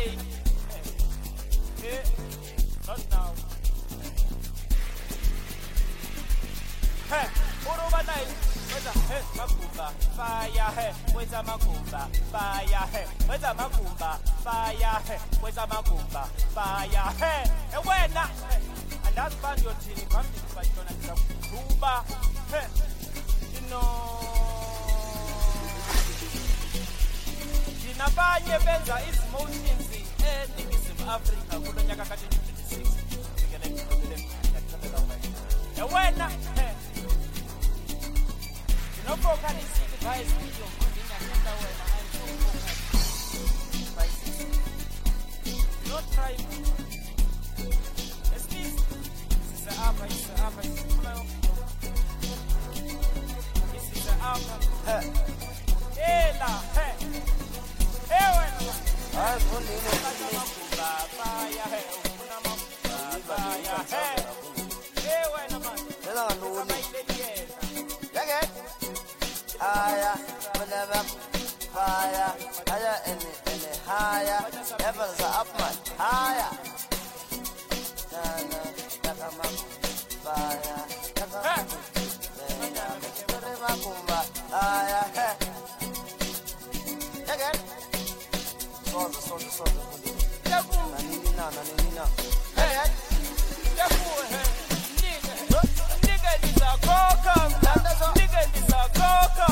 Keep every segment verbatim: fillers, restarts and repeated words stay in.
day. Hey, not now. Hey, Uruba night. Where's a hey, Makumba, fire, hey, where's a Makumba, fire, hey, where's a Makumba, fire, hey, where's a Makumba, fire, hey, and when not, and that's fun your team, I'm but you're not Kuba, hey, you know, Jinabanye Benza is most easy, and it's in Africa, Kulanyaka twenty-six, and when not, hey. No broken is the price of your money and when I'm so not try. It's this. It's the upper, it's the upper, it's the upper. This is the upper. Hey, la, hey. Hey, when I'm only in the fire, hey, fire, hey. Hey, when I'm on. Higher, whenever higher, higher, any, any higher, levels are up, man, higher. Nana, Nakama, fire, Nakama, Nakama, higher, hey. Again, solve the, solve the, solve the, Nanina, Nanina, hey, Yaku, hey, nigga, nigga, is a coca, nigga, is a coca.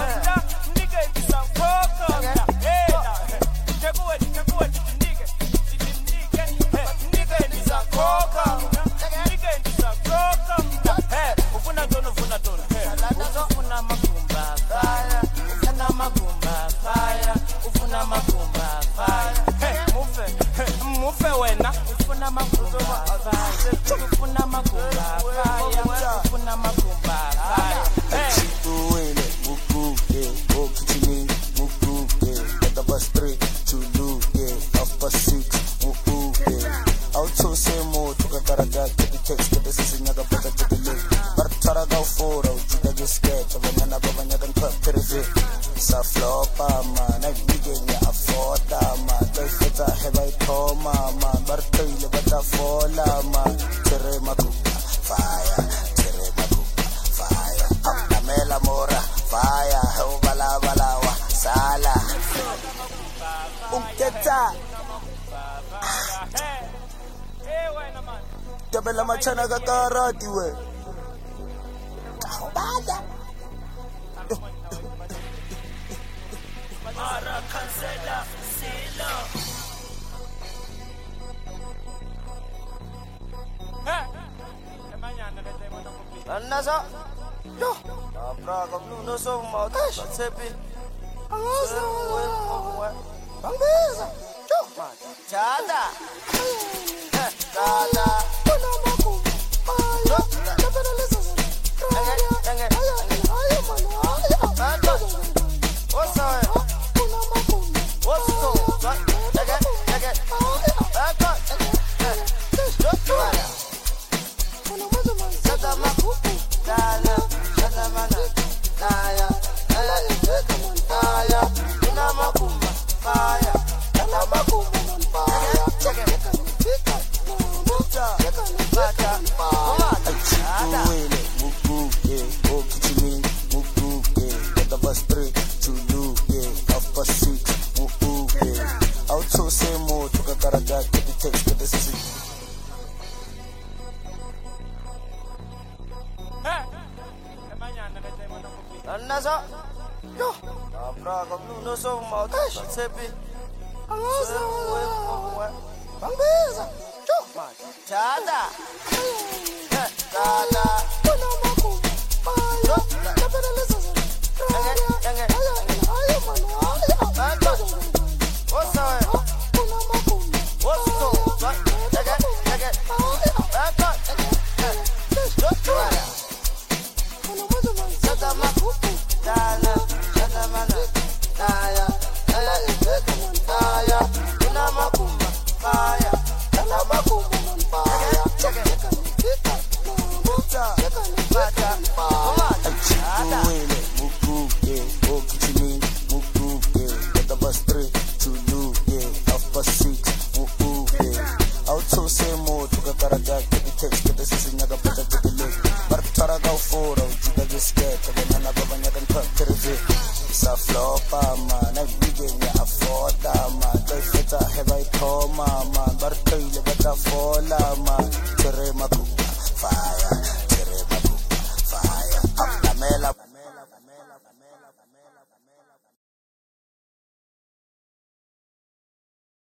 Tabela machana kakarati we. Bada. Mara cancela sila. Hey. Mañana le tengo una copia. Anasa. Yo. Abra kablu no so ma. Sepi. Anasa. Bangeza. Yo. Chada. Chada. Anasa. Yo. Abra kablu no so ma. Sepi. Anasa. Bangeza. Yo. Chada. Chada. Fire, This is in your